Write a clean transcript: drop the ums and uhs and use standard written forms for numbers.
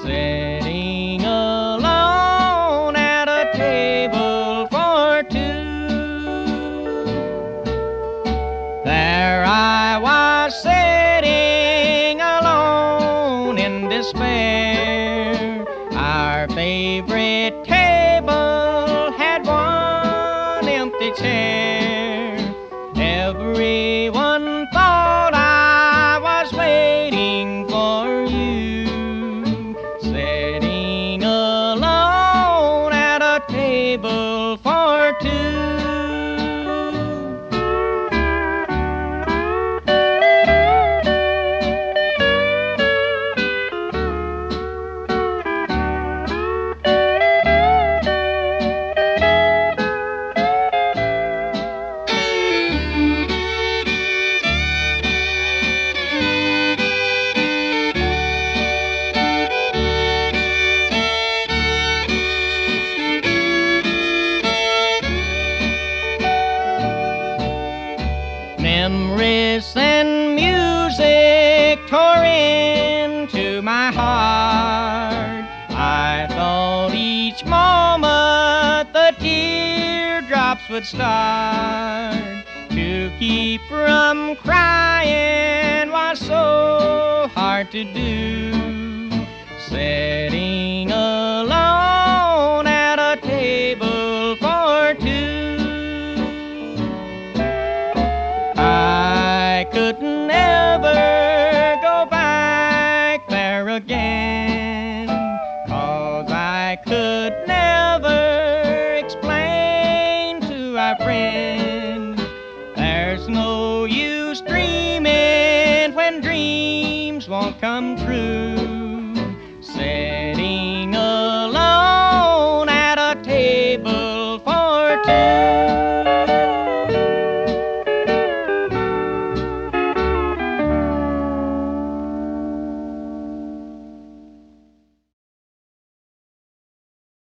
sitting alone at a table for two. There I was sitting alone in despair. Our favorite table had one empty chair. Everyone thought I was waiting for you, sitting alone at a table for two. Memories and music tore into my heart. I thought each moment the teardrops would start. To keep from crying was so hard to do, sitting alone at a table for two. I could never go back there again, 'cause I could never explain to our friend there's no use dreaming when dreams won't come true.